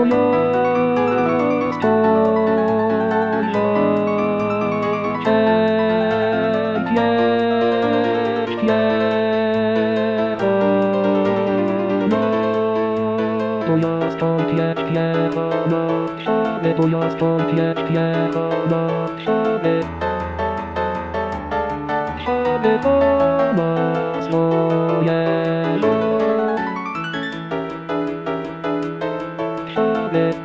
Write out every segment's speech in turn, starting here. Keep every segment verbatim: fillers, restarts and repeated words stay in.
ja stąd jedź piechano, żeby, bo ja stąd jedź piechano, żeby, żeby do nas dojeżdżał, żeby,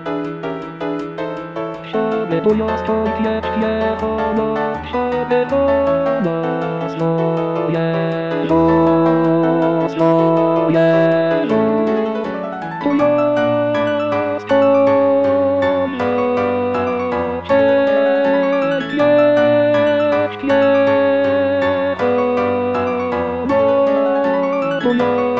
żeby, bo ja stąd jedź piechano, żeby do nas dojeżdżał, dojeżdżał. No, no.